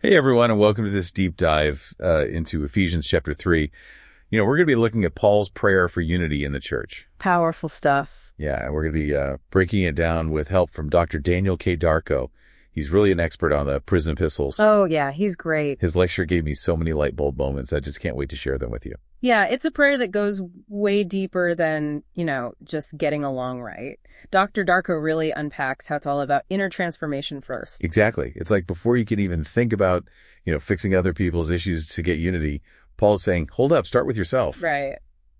Hey, everyone, and welcome to this deep dive into Ephesians chapter 3. We're going to be looking at Paul's prayer for unity in the church. Powerful stuff. Yeah, and we're going to be breaking it down with help from Dr. Daniel K. Darko. He's really an expert on the prison epistles. Oh, yeah, he's great. His lecture gave me so many light bulb moments. I just can't wait to share them with you. Yeah, it's a prayer that goes way deeper than, just getting along right. Dr. Darko really unpacks how it's all about inner transformation first. Exactly. It's like before you can even think about, fixing other people's issues to get unity, Paul's saying, hold up, start with yourself. Right.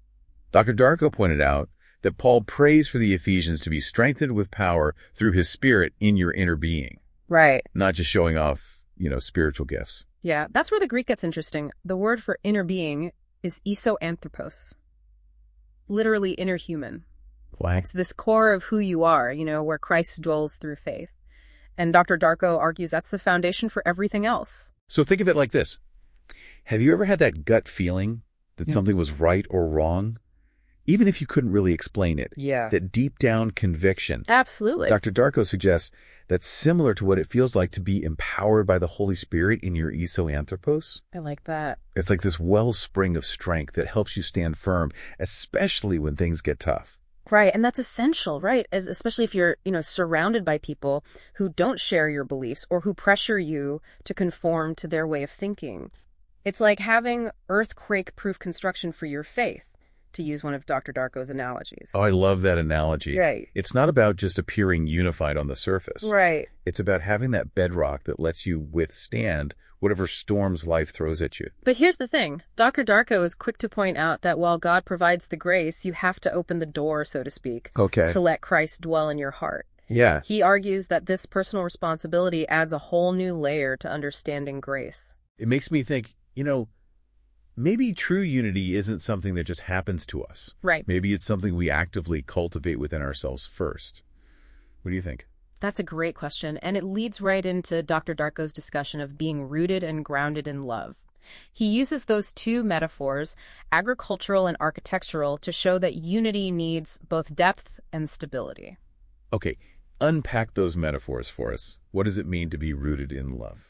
Dr. Darko pointed out that Paul prays for the Ephesians to be strengthened with power through his spirit in your inner being. Right. Not just showing off, spiritual gifts. Yeah, that's where the Greek gets interesting. The word for inner being is isoanthropos, literally inner human. Why? It's this core of who you are, where Christ dwells through faith. And Dr. Darko argues that's the foundation for everything else. So think of it like this. Have you ever had that gut feeling that something was right or wrong? Even if you couldn't really explain it. Yeah. That deep down conviction. Absolutely. Dr. Darko suggests that's similar to what it feels like to be empowered by the Holy Spirit in your isoanthropos. I like that. It's like this wellspring of strength that helps you stand firm, especially when things get tough. Right, and that's essential, right? Especially if you're, surrounded by people who don't share your beliefs or who pressure you to conform to their way of thinking. It's like having earthquake-proof construction for your faith, to use one of Dr. Darko's analogies. Oh, I love that analogy. Right. It's not about just appearing unified on the surface. Right. It's about having that bedrock that lets you withstand whatever storms life throws at you. But here's the thing. Dr. Darko is quick to point out that while God provides the grace, you have to open the door, so to speak, to let Christ dwell in your heart. Yeah. He argues that this personal responsibility adds a whole new layer to understanding grace. It makes me think, maybe true unity isn't something that just happens to us. Right. Maybe it's something we actively cultivate within ourselves first. What do you think? That's a great question, and it leads right into Dr. Darko's discussion of being rooted and grounded in love. He uses those two metaphors, agricultural and architectural, to show that unity needs both depth and stability. Okay, unpack those metaphors for us. What does it mean to be rooted in love?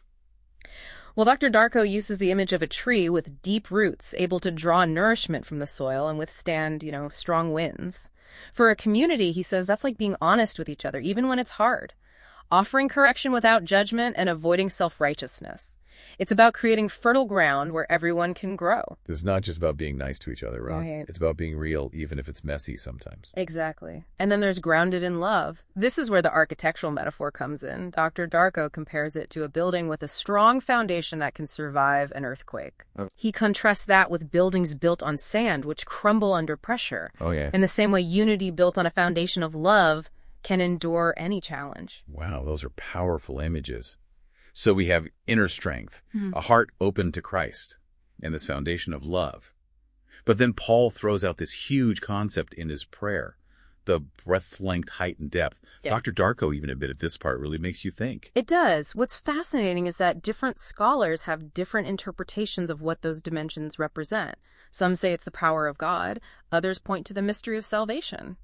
Well, Dr. Darko uses the image of a tree with deep roots, able to draw nourishment from the soil and withstand, strong winds. For a community, he says, that's like being honest with each other, even when it's hard. Offering correction without judgment and avoiding self-righteousness. It's about creating fertile ground where everyone can grow. It's not just about being nice to each other, right? It's about being real, even if it's messy sometimes. Exactly. And then there's grounded in love. This is where the architectural metaphor comes in. Dr. Darko compares it to a building with a strong foundation that can survive an earthquake. Oh. He contrasts that with buildings built on sand, which crumble under pressure. Oh, yeah. In the same way, unity built on a foundation of love can endure any challenge. Wow, those are powerful images. So we have inner strength, a heart open to Christ, and this foundation of love. But then Paul throws out this huge concept in his prayer, the breadth, length, height, and depth. Yeah. Dr. Darko even admitted this part really makes you think. It does. What's fascinating is that different scholars have different interpretations of what those dimensions represent. Some say it's the power of God. Others point to the mystery of salvation.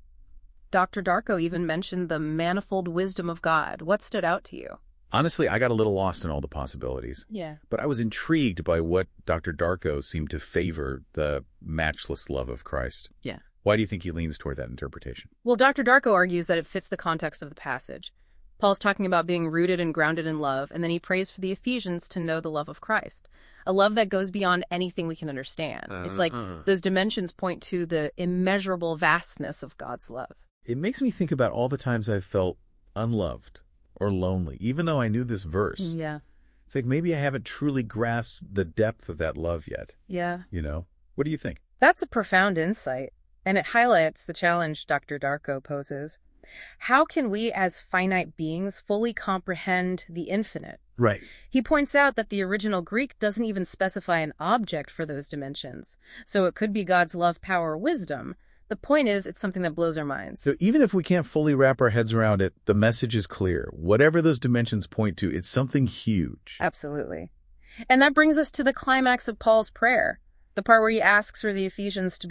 Dr. Darko even mentioned the manifold wisdom of God. What stood out to you? Honestly, I got a little lost in all the possibilities. Yeah. But I was intrigued by what Dr. Darko seemed to favor, the matchless love of Christ. Yeah. Why do you think he leans toward that interpretation? Well, Dr. Darko argues that it fits the context of the passage. Paul's talking about being rooted and grounded in love, and then he prays for the Ephesians to know the love of Christ, a love that goes beyond anything we can understand. It's like those dimensions point to the immeasurable vastness of God's love. It makes me think about all the times I've felt unloved or lonely, even though I knew this verse. Yeah. It's like maybe I haven't truly grasped the depth of that love yet. Yeah. What do you think? That's a profound insight, and it highlights the challenge Dr. Darko poses. How can we as finite beings fully comprehend the infinite? Right. He points out that the original Greek doesn't even specify an object for those dimensions, so it could be God's love, power, wisdom. The point is, it's something that blows our minds. So even if we can't fully wrap our heads around it, the message is clear. Whatever those dimensions point to, it's something huge. Absolutely. And that brings us to the climax of Paul's prayer, the part where he asks for the Ephesians to be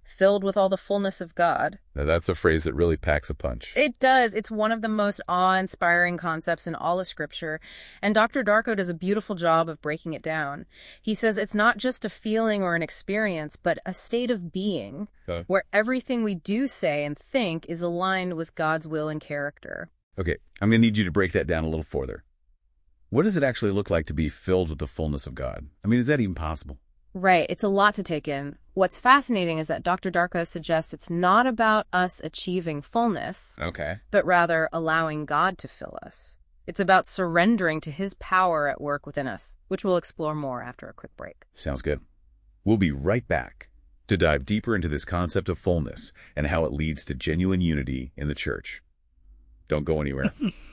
filled with all the fullness of God. Now, that's a phrase that really packs a punch. It does. It's one of the most awe-inspiring concepts in all of Scripture, and Dr. Darko does a beautiful job of breaking it down. He says it's not just a feeling or an experience, but a state of being, where everything we do, say, and think is aligned with God's will and character. Okay, I'm going to need you to break that down a little further. What does it actually look like to be filled with the fullness of God? I mean, is that even possible? Right. It's a lot to take in. What's fascinating is that Dr. Darko suggests it's not about us achieving fullness, but rather allowing God to fill us. It's about surrendering to his power at work within us, which we'll explore more after a quick break. Sounds good. We'll be right back to dive deeper into this concept of fullness and how it leads to genuine unity in the church. Don't go anywhere.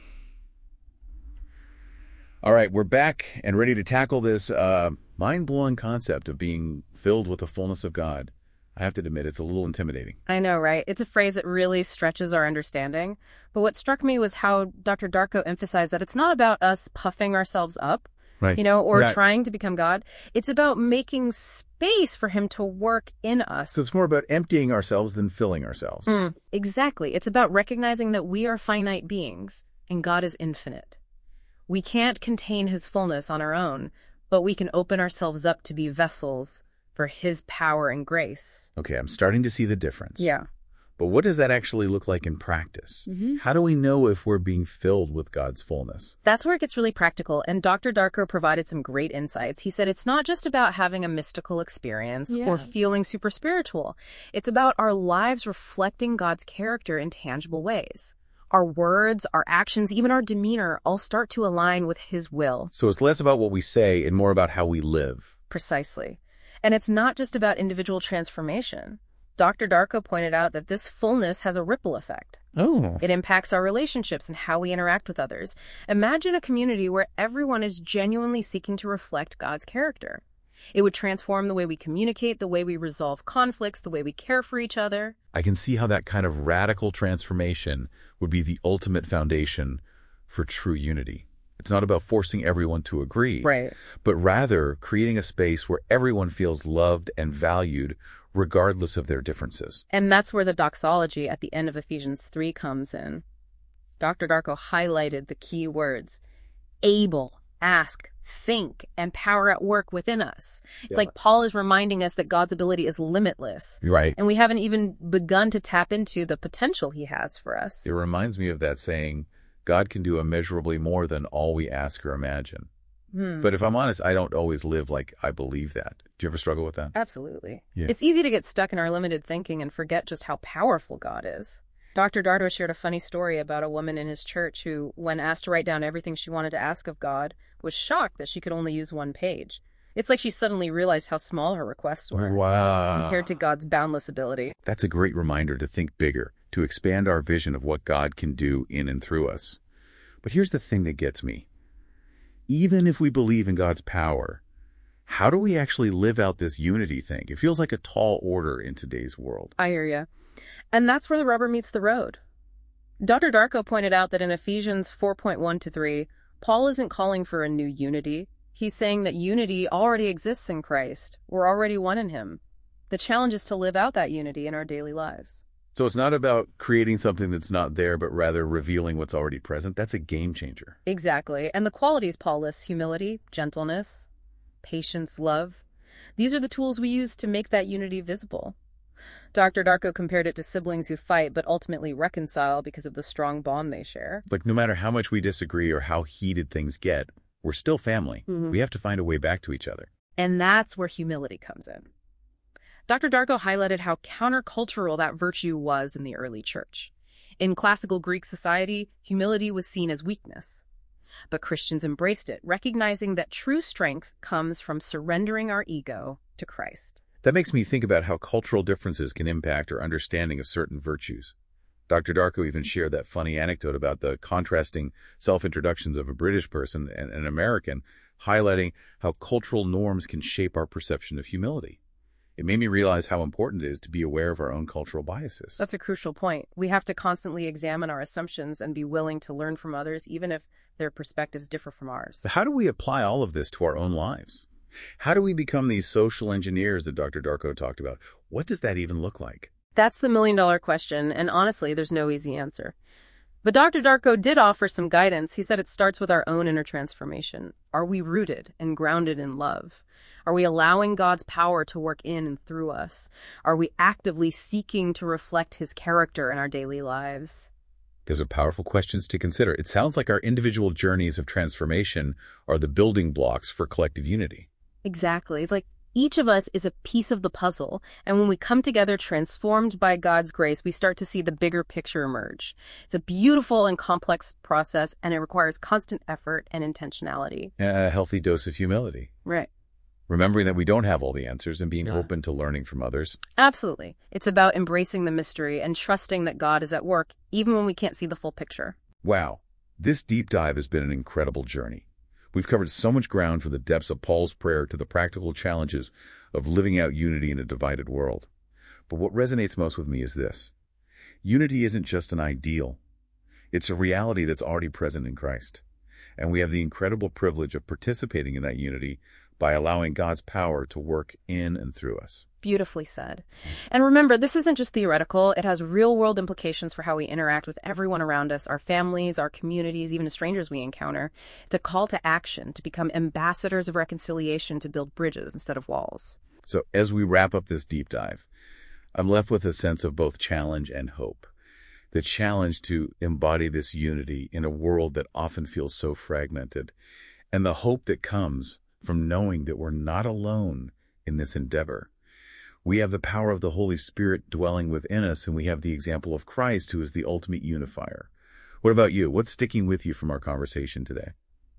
All right, we're back and ready to tackle this mind-blowing concept of being filled with the fullness of God. I have to admit, it's a little intimidating. I know, right? It's a phrase that really stretches our understanding. But what struck me was how Dr. Darko emphasized that it's not about us puffing ourselves up, right, or trying to become God. It's about making space for him to work in us. So it's more about emptying ourselves than filling ourselves. Exactly. It's about recognizing that we are finite beings and God is infinite. We can't contain his fullness on our own, but we can open ourselves up to be vessels for his power and grace. Okay, I'm starting to see the difference. Yeah. But what does that actually look like in practice? How do we know if we're being filled with God's fullness? That's where it gets really practical, and Dr. Darko provided some great insights. He said it's not just about having a mystical experience or feeling super spiritual. It's about our lives reflecting God's character in tangible ways. Our words, our actions, even our demeanor all start to align with his will. So it's less about what we say and more about how we live. Precisely. And it's not just about individual transformation. Dr. Darko pointed out that this fullness has a ripple effect. It impacts our relationships and how we interact with others. Imagine a community where everyone is genuinely seeking to reflect God's character. It would transform the way we communicate, the way we resolve conflicts, the way we care for each other. I can see how that kind of radical transformation would be the ultimate foundation for true unity. It's not about forcing everyone to agree, but rather creating a space where everyone feels loved and valued regardless of their differences. And that's where the doxology at the end of Ephesians 3 comes in. Dr. Darko highlighted the key words: able, ask, think, and power at work within us. It's like Paul is reminding us that God's ability is limitless. Right. And we haven't even begun to tap into the potential he has for us. It reminds me of that saying, God can do immeasurably more than all we ask or imagine. But if I'm honest, I don't always live like I believe that. Do you ever struggle with that? Absolutely. Yeah. It's easy to get stuck in our limited thinking and forget just how powerful God is. Dr. Darko shared a funny story about a woman in his church who, when asked to write down everything she wanted to ask of God, was shocked that she could only use one page. It's like she suddenly realized how small her requests were compared to God's boundless ability. That's a great reminder to think bigger, to expand our vision of what God can do in and through us. But here's the thing that gets me. Even if we believe in God's power, how do we actually live out this unity thing? It feels like a tall order in today's world. I hear you. And that's where the rubber meets the road. Dr. Darko pointed out that in Ephesians 4:1-3, Paul isn't calling for a new unity. He's saying that unity already exists in Christ. We're already one in him. The challenge is to live out that unity in our daily lives. So it's not about creating something that's not there, but rather revealing what's already present. That's a game changer. Exactly. And the qualities Paul lists: humility, gentleness, patience, love. These are the tools we use to make that unity visible. Dr. Darko compared it to siblings who fight but ultimately reconcile because of the strong bond they share. Like, no matter how much we disagree or how heated things get, we're still family. We have to find a way back to each other. And that's where humility comes in. Dr. Darko highlighted how countercultural that virtue was in the early church. In classical Greek society, humility was seen as weakness. But Christians embraced it, recognizing that true strength comes from surrendering our ego to Christ. That makes me think about how cultural differences can impact our understanding of certain virtues. Dr. Darko even shared that funny anecdote about the contrasting self-introductions of a British person and an American, highlighting how cultural norms can shape our perception of humility. It made me realize how important it is to be aware of our own cultural biases. That's a crucial point. We have to constantly examine our assumptions and be willing to learn from others, even if their perspectives differ from ours. So how do we apply all of this to our own lives? How do we become these social engineers that Dr. Darko talked about? What does that even look like? That's the million-dollar question, and honestly, there's no easy answer. But Dr. Darko did offer some guidance. He said it starts with our own inner transformation. Are we rooted and grounded in love? Are we allowing God's power to work in and through us? Are we actively seeking to reflect his character in our daily lives? Those are powerful questions to consider. It sounds like our individual journeys of transformation are the building blocks for collective unity. Exactly. It's like each of us is a piece of the puzzle, and when we come together transformed by God's grace, we start to see the bigger picture emerge. It's a beautiful and complex process, and it requires constant effort and intentionality. A healthy dose of humility. Right. Remembering that we don't have all the answers and being open to learning from others. Absolutely. It's about embracing the mystery and trusting that God is at work, even when we can't see the full picture. Wow. This deep dive has been an incredible journey. We've covered so much ground from the depths of Paul's prayer to the practical challenges of living out unity in a divided world. But what resonates most with me is this. Unity isn't just an ideal. It's a reality that's already present in Christ. And we have the incredible privilege of participating in that unity by allowing God's power to work in and through us. Beautifully said. And remember, this isn't just theoretical. It has real-world implications for how we interact with everyone around us, our families, our communities, even the strangers we encounter. It's a call to action, to become ambassadors of reconciliation, to build bridges instead of walls. So as we wrap up this deep dive, I'm left with a sense of both challenge and hope. The challenge to embody this unity in a world that often feels so fragmented, and the hope that comes from knowing that we're not alone in this endeavor. We have the power of the Holy Spirit dwelling within us, and we have the example of Christ, who is the ultimate unifier. What about you? What's sticking with you from our conversation today?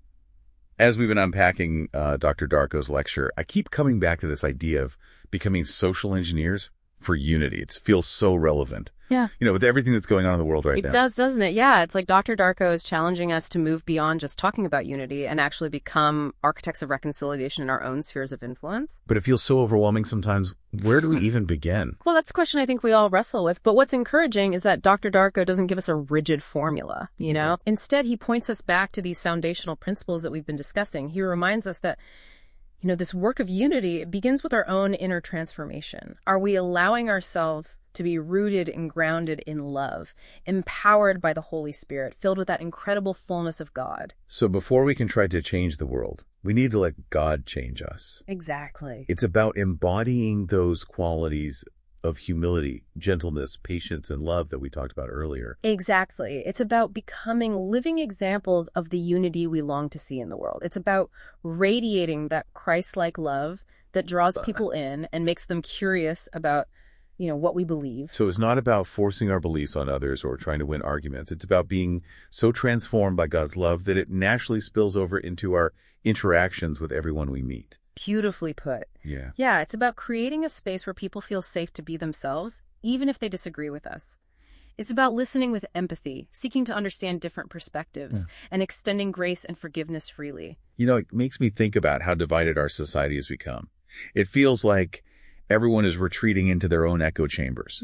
As we've been unpacking Dr. Darko's lecture, I keep coming back to this idea of becoming social engineers for unity. It feels so relevant. Yeah. You know, with everything that's going on in the world right now. It does, doesn't it? Yeah, it's like Dr. Darko is challenging us to move beyond just talking about unity and actually become architects of reconciliation in our own spheres of influence. But it feels so overwhelming sometimes. Where do we even begin? Well, that's a question I think we all wrestle with. But what's encouraging is that Dr. Darko doesn't give us a rigid formula, you know? Instead, he points us back to these foundational principles that we've been discussing. He reminds us that this work of unity, it begins with our own inner transformation. Are we allowing ourselves to be rooted and grounded in love, empowered by the Holy Spirit, filled with that incredible fullness of God? So before we can try to change the world, we need to let God change us. Exactly. It's about embodying those qualities of humility, gentleness, patience, and love that we talked about earlier. Exactly. It's about becoming living examples of the unity we long to see in the world. It's about radiating that Christ-like love that draws people in and makes them curious about, what we believe. So it's not about forcing our beliefs on others or trying to win arguments. It's about being so transformed by God's love that it naturally spills over into our interactions with everyone we meet. Beautifully put. Yeah. Yeah, it's about creating a space where people feel safe to be themselves, even if they disagree with us. It's about listening with empathy, seeking to understand different perspectives, and extending grace and forgiveness freely. It makes me think about how divided our society has become. It feels like everyone is retreating into their own echo chambers,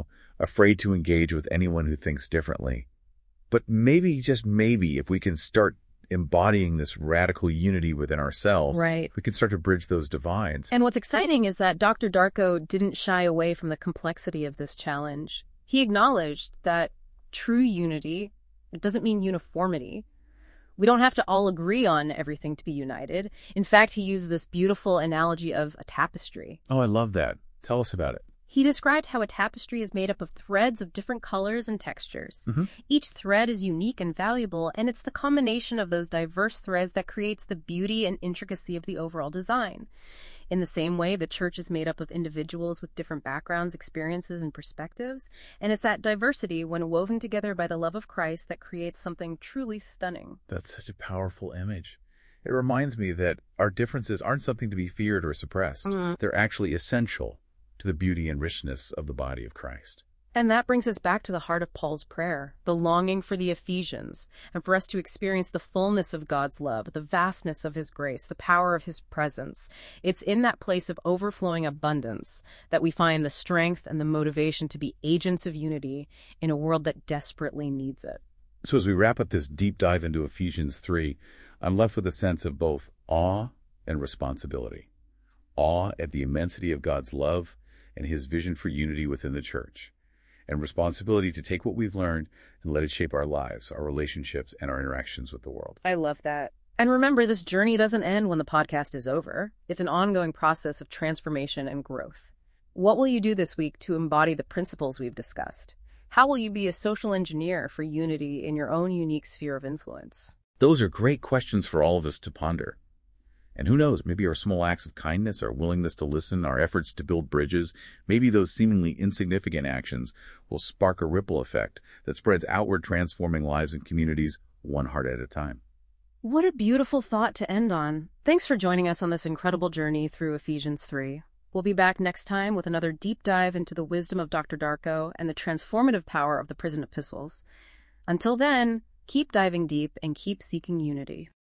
afraid to engage with anyone who thinks differently. But maybe, just maybe, if we can start embodying this radical unity within ourselves, right, we can start to bridge those divides. And what's exciting is that Dr. Darko didn't shy away from the complexity of this challenge. He acknowledged that true unity, it doesn't mean uniformity. We don't have to all agree on everything to be united. In fact, he used this beautiful analogy of a tapestry. Oh, I love that. Tell us about it. He described how a tapestry is made up of threads of different colors and textures. Each thread is unique and valuable, and it's the combination of those diverse threads that creates the beauty and intricacy of the overall design. In the same way, the church is made up of individuals with different backgrounds, experiences, and perspectives, and it's that diversity, when woven together by the love of Christ, that creates something truly stunning. That's such a powerful image. It reminds me that our differences aren't something to be feared or suppressed. They're actually essential to the beauty and richness of the body of Christ. And that brings us back to the heart of Paul's prayer, the longing for the Ephesians, and for us to experience the fullness of God's love, the vastness of his grace, the power of his presence. It's in that place of overflowing abundance that we find the strength and the motivation to be agents of unity in a world that desperately needs it. So as we wrap up this deep dive into Ephesians 3, I'm left with a sense of both awe and responsibility. Awe at the immensity of God's love and his vision for unity within the church, and responsibility to take what we've learned and let it shape our lives, our relationships, and our interactions with the world. I love that. And remember, this journey doesn't end when the podcast is over. It's an ongoing process of transformation and growth. What will you do this week to embody the principles we've discussed? How will you be a social engineer for unity in your own unique sphere of influence? Those are great questions for all of us to ponder. And who knows, maybe our small acts of kindness, our willingness to listen, our efforts to build bridges, maybe those seemingly insignificant actions will spark a ripple effect that spreads outward, transforming lives and communities one heart at a time. What a beautiful thought to end on. Thanks for joining us on this incredible journey through Ephesians 3. We'll be back next time with another deep dive into the wisdom of Dr. Darko and the transformative power of the prison epistles. Until then, keep diving deep and keep seeking unity.